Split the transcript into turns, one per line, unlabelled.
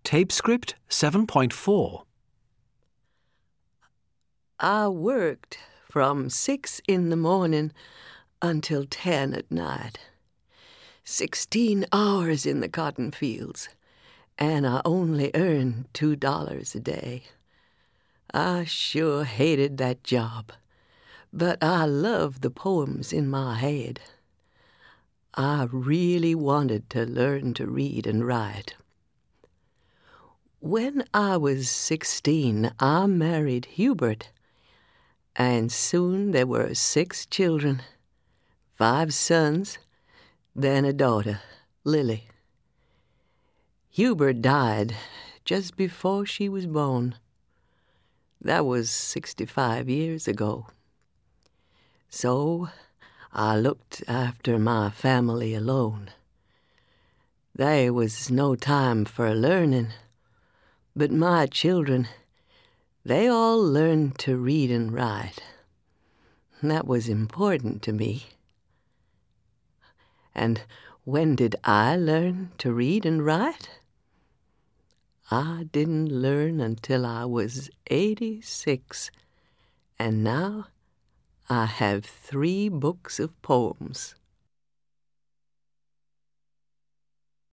Tape script 7.4.
I worked from 6 in the morning until 10 at night. 16 hours in the cotton fields, and I only earned $2 a day. I sure hated that job, but I loved the poems in my head. I really wanted to learn to read and write. When I was 16, I married Hubert, and soon there were 6 children, 5 sons, then a daughter, Lily. Hubert died just before she was born. That was 65 years ago. So I looked after my family alone. There was no time for learning, but my children, they all learned to read and write. That was important to me. And when did I learn to read and write? I didn't learn until I was 86, and now I have 3 books of poems.